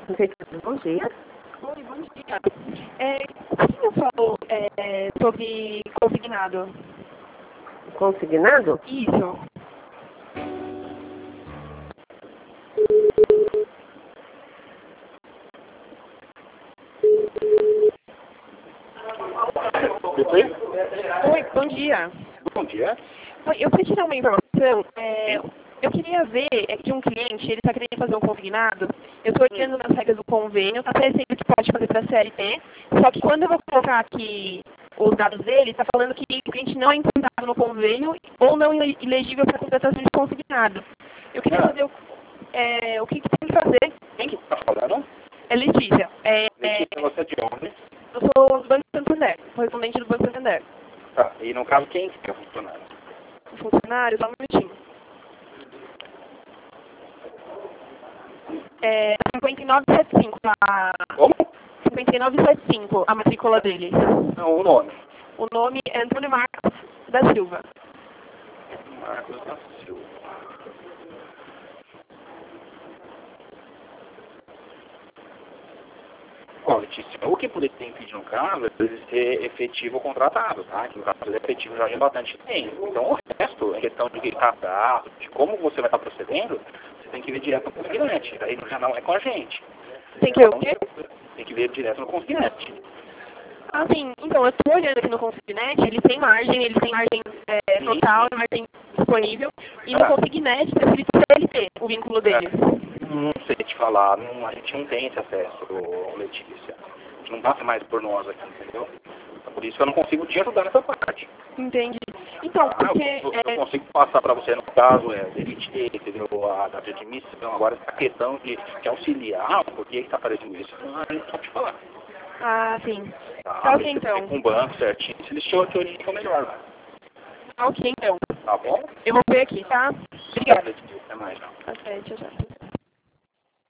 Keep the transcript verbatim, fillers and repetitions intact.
Prefeitura, bom dia. Oi, bom dia. É, o que você falou é, sobre consignado? Consignado? Isso. Oi? Oi, bom dia. Bom dia. Oi, eu queria tirar uma informação. É, eu queria ver é, de um cliente, ele está querendo fazer um consignado. Eu estou olhando nas regras do convênio, está aparecendo que pode fazer para a C L T, só que quando eu vou colocar aqui os dados dele, está falando que o cliente não é implantado no convênio ou não é elegível para contratação de consignado. Eu queria Ah. saber o, é, o que, que tem que fazer. Quem que está falando? É Letícia. É, Letícia, é, você é de onde? eu sou do Banco Santander, correspondente do Banco Santander. Tá, e no caso, quem que é o funcionário? O funcionário, só um minutinho. É cinquenta e nove setenta e cinco, a... Como? cinquenta e nove setenta e cinco, a matrícula dele. Não, o nome. O nome é Antônio Marcos da Silva. Marcos da Silva. Ó, Letícia, o que poderia ter impedido no caso é ele ser efetivo ou contratado, tá? Que no caso ele é efetivo já de bastante tempo. Então o resto, é questão de cadastro, de como você vai estar procedendo, você tem que ver direto no consignante. Aí já não é com a gente. Tem que ver o quê? Tem que ver direto no consignante. Ah, sim. Então, eu estou olhando aqui no Consignet, ele tem margem, ele tem margem é, total, margem disponível. E no Ah. Consignet, está escrito C L T, o vínculo dele. Não sei te falar, não, a gente não tem esse acesso, ô, Letícia. A gente não passa mais por nós aqui, entendeu? Então, por isso que eu não consigo te ajudar nessa parte. Entendi. Então, Ah, porque... eu, eu é, consigo passar para você, no caso, é demitir, entendeu? A data de admissão, agora essa questão de, de auxiliar, por que está aparecendo isso, a gente não pode te falar. Ah, sim. Tá, Tá ok, você então. tem com o banco certinho, se eles te orientam melhor, né? Tá ok, então. Tá bom? Eu vou ver aqui, tá? Obrigada. Letícia, até mais, não. Até, tchau, tchau.